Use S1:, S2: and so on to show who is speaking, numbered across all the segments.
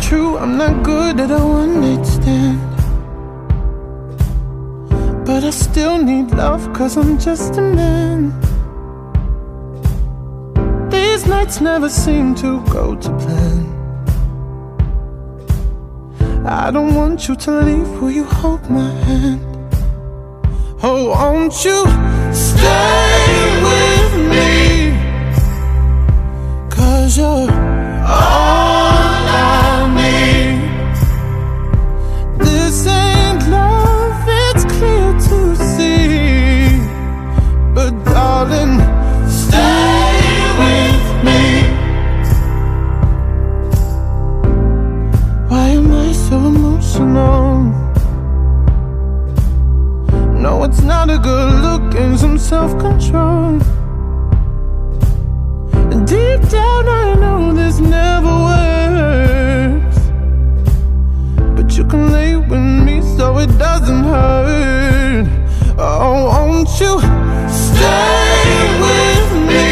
S1: true, I'm not good at a one-night stand, but I still need love, 'cause I'm just a man. These nights never seem to go to plan. I don't want you to leave, will you hold my hand? Oh, won't you stay with me, 'cause you're all I need. This ain't love, it's clear to see, but darling, stay with me. Why am I so emotional? No, it's not a good look, and some self-control. Deep down I know this never works, but you can lay with me so it doesn't hurt. Oh, won't you stay with me,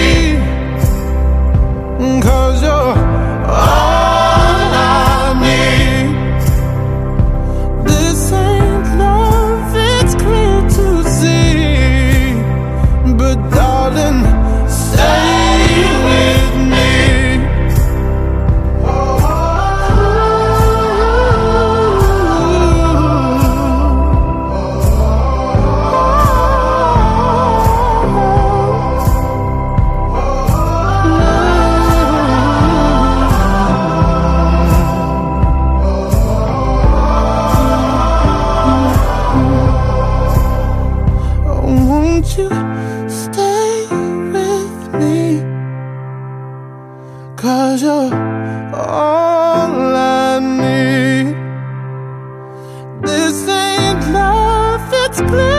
S1: 'cause you're all I need. This ain't love, it's clear to see, but darling, stay with me. Won't you stay with me, 'cause you're all I need. This ain't love, it's clear